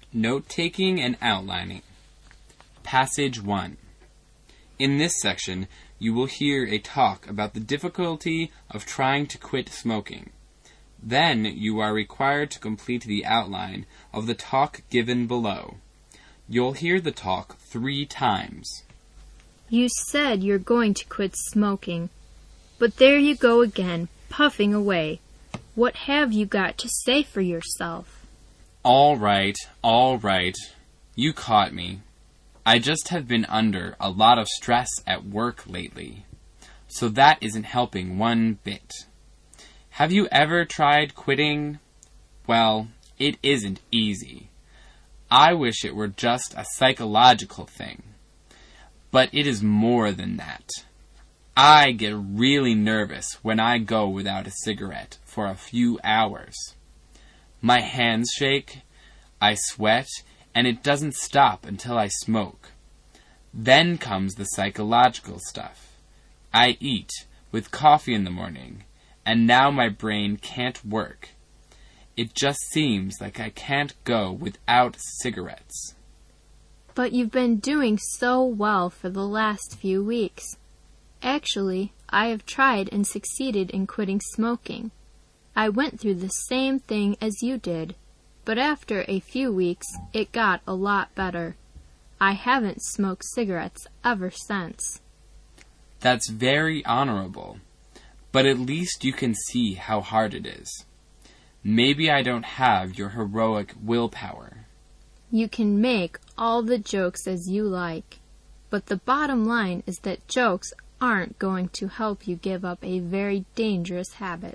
Note-taking and outlining. Passage 1. In this section, you will hear a talk about the difficulty of trying to quit smoking. Then you are required to complete the outline of the talk given below. You'll hear the talk 3 times. You said you're going to quit smoking, but there you go again, puffing away. What have you got to say for yourself? All right. You caught me. I just have been under a lot of stress at work lately, so that isn't helping one bit. Have you ever tried quitting? Well, it isn't easy. I wish it were just a psychological thing, but it is more than that. I get really nervous when I go without a cigarette for a few hours. My hands shake, I sweat, and it doesn't stop until I smoke. Then comes the psychological stuff. I eat with coffee in the morning, and now my brain can't work. It just seems like I can't go without cigarettes. But you've been doing so well for the last few weeks. Actually, I have tried and succeeded in quitting smoking. I went through the same thing as you did, but after a few weeks, it got a lot better. I haven't smoked cigarettes ever since. That's very honorable, but at least you can see how hard it is. Maybe I don't have your heroic willpower. You can make all the jokes as you like, but the bottom line is that jokes aren't going to help you give up a very dangerous habit.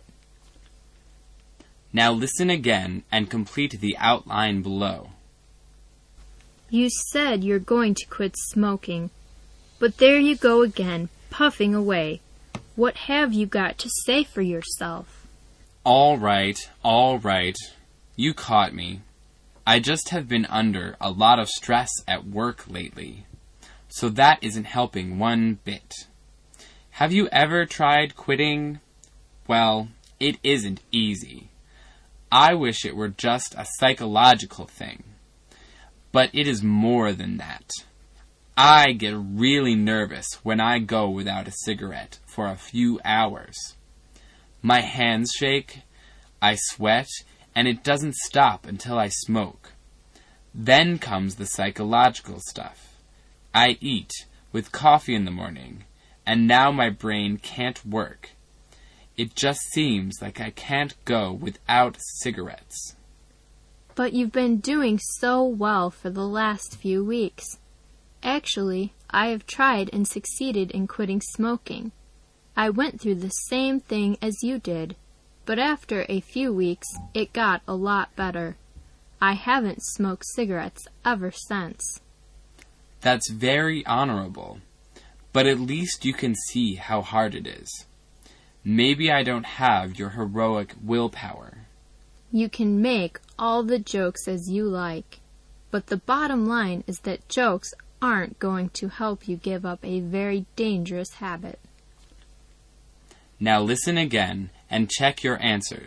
Now listen again and complete the outline below. You said you're going to quit smoking, but there you go again, puffing away. What have you got to say for yourself? All right. You caught me. I just have been under a lot of stress at work lately, so that isn't helping one bit. Have you ever tried quitting? Well, it isn't easy. I wish it were just a psychological thing, but it is more than that. I get really nervous when I go without a cigarette for a few hours. My hands shake, I sweat, and it doesn't stop until I smoke. Then comes the psychological stuff. I eat with coffee in the morning, and now my brain can't work. It just seems like I can't go without cigarettes. But you've been doing so well for the last few weeks. Actually, I have tried and succeeded in quitting smoking. I went through the same thing as you did, but after a few weeks, it got a lot better. I haven't smoked cigarettes ever since. That's very honorable, but at least you can see how hard it is. Maybe I don't have your heroic willpower. You can make all the jokes as you like, but the bottom line is that jokes aren't going to help you give up a very dangerous habit. Now listen again and check your answers.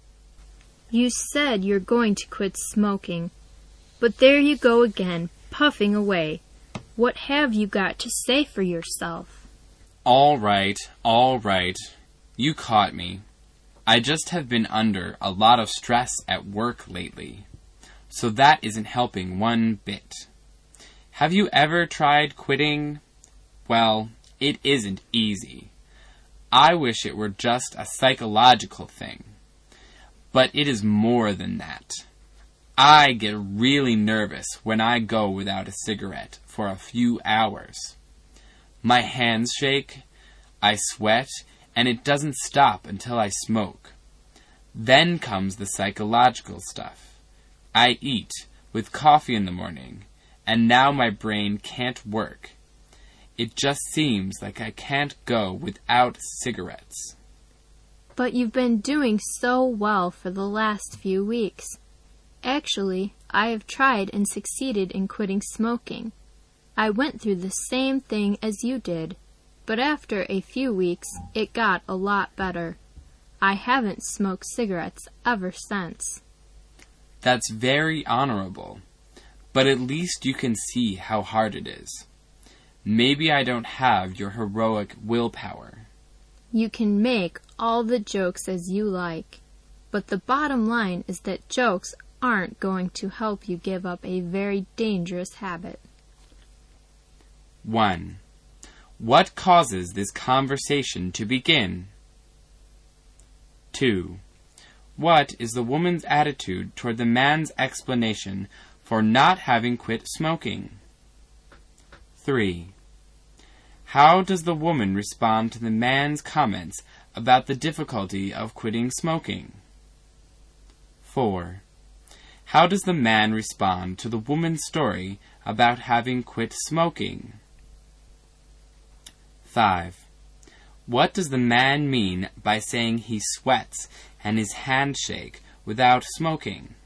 You said you're going to quit smoking, but there you go again, puffing away. What have you got to say for yourself? All right. You caught me. I just have been under a lot of stress at work lately, so that isn't helping one bit. Have you ever tried quitting? Well, it isn't easy. I wish it were just a psychological thing, but it is more than that. I get really nervous when I go without a cigarette for a few hours. My hands shake, I sweat, and it doesn't stop until I smoke. Then comes the psychological stuff. I eat with coffee in the morning, and now my brain can't work. It just seems like I can't go without cigarettes. But you've been doing so well for the last few weeks. Actually, I have tried and succeeded in quitting smoking. I went through the same thing as you did, but after a few weeks, it got a lot better. I haven't smoked cigarettes ever since. That's very honorable, but at least you can see how hard it is. Maybe I don't have your heroic willpower. You can make all the jokes as you like, but the bottom line is that jokes aren't going to help you give up a very dangerous habit. 1. What causes this conversation to begin? 2. What is the woman's attitude toward the man's explanation for not having quit smoking? 3. How does the woman respond to the man's comments about the difficulty of quitting smoking? 4. How does the man respond to the woman's story about having quit smoking? 5. What does the man mean by saying he sweats and his hands shake without smoking?